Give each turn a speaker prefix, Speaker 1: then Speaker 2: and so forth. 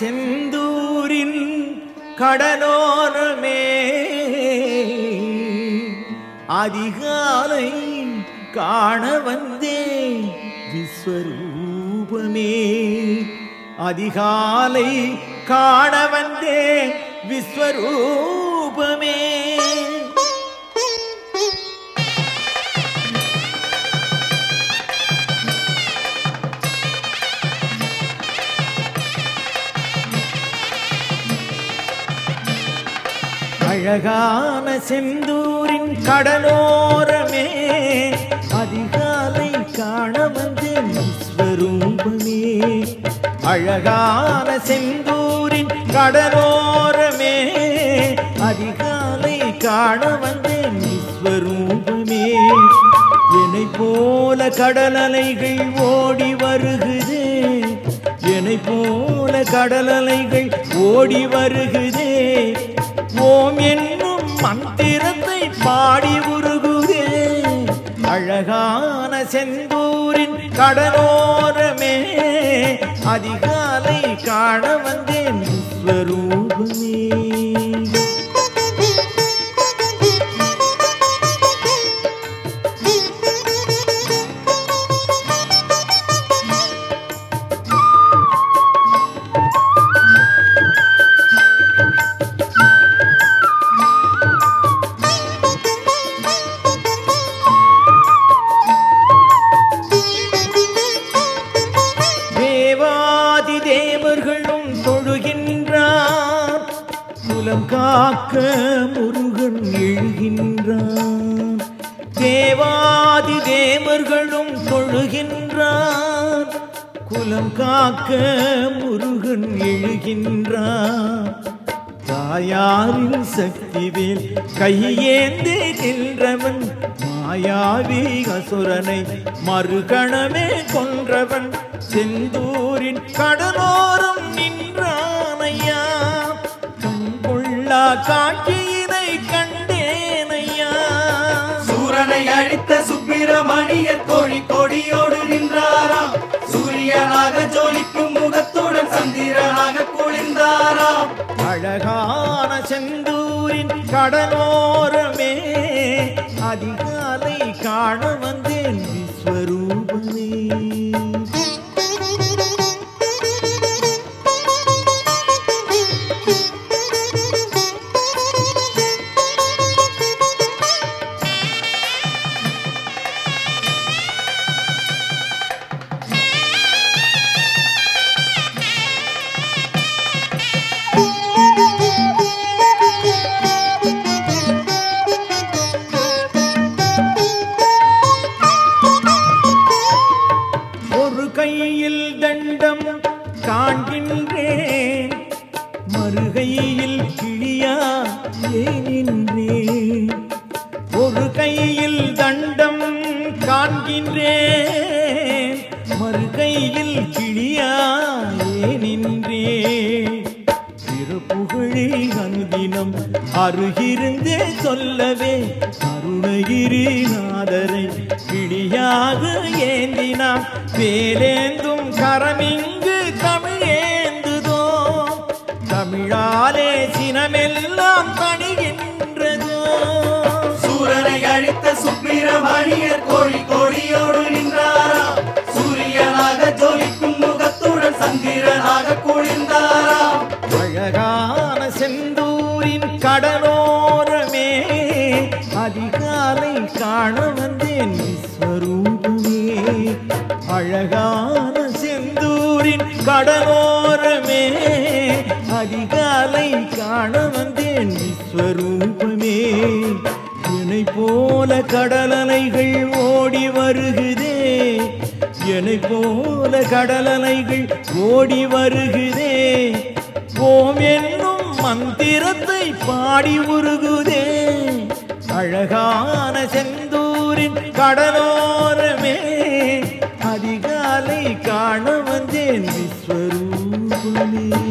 Speaker 1: செந்தூரின் கடலோரமே அதிகாலை காண வந்தேன் விஸ்வரூபமே. அதிகாலை காண வந்தேன் விஸ்வரூபமே. அழகான செந்தூரின் கடலோரமே அதிகாலை காண வந்தேன் விஸ்வரூபமே. அழகான செந்தூரின் கடலோரமே அதிகாலை காண வந்தேன் விஸ்வரூபமே. என்னை போல கடலலைகள் ஓடி வருகுதே, என்னை போல கடலலைகள் ஓடி வருகுதே. ஓம் என்னும் மந்திரத்தை பாடி உருகுதே. அழகான செந்தூரின் கடலோரமே அதிகாலை காண வந்தேன் விஸ்வரூபமே. தேவர்களும் தொழுகின்றார், குலம் காக்க முருகன் எழுகின்றான். தேவாதி தேவர்களும் தொழுகின்றார், குலம் காக்க முருகன் எழுகின்றான். தாயாரின் சக்திவேல் கையேந்தி நின்றவன், மாயாவி அசுரனை மறுகணமே கொன்றவன். செந்தூரின் கடலோரம் நின்றானையா, கண்கொள்ளா காட்சியினை கண்டேனையா.
Speaker 2: சூரனை அழித்த சுப்பிரமணியர் கோழி கொடியோடு நின்றாராம். சூரியனாக ஜொலிக்கும் முகத்துடன் சந்திரனாக குளிர்ந்தாராம்.
Speaker 1: அழகான செந்தூரின் கடலோரமே அதிகாலை காண வந்தேன் விஸ்வரூபமே. கையில் தண்டம் காண்கின்றேன், மறுகையில் கிளியா நின்றேன். ஒரு கையில் தண்டம் காண்கின்றேன், மறுகையில் கிளியா நின்றேன். திருப்புகழை அனுதினம் அருகிருந்தே சொல்லவே அருணகிரிநாதரை கிளியாக ஏந்தினான். வேலேந்தும் கரமிங்கு தமிழேந்துதோ, தமிழாலே சினமெல்லாம் பணிகின்றதோ.
Speaker 2: சூரனை அழித்த சுப்பிரமணியர் கோழி கொடியோடு நின்றாராம். சூரியனாக ஜொலிக்கும் முகத்துடன் சந்திரனாக குளிர்ந்தாராம்.
Speaker 1: அழகான செந்தூரின் கடலோரமே அதிகாலை காண வந்தேன் விஸ்வரூபமே. அழகான செந்தூரின் கடலோரமே அதிகாலை காண வந்தேன் விஸ்வரூபமே. என்னை போல கடலலைகள் ஓடி வருகுதே, என்னை போல கடலலைகள் ஓடி வருகுதே. ஓம் என்னும் மந்திரத்தை பாடி உருகுதே. அழகான செந்தூரின் கடலோரமே அதிகாலை காண வந்தேன் விஸ்வரூபமே.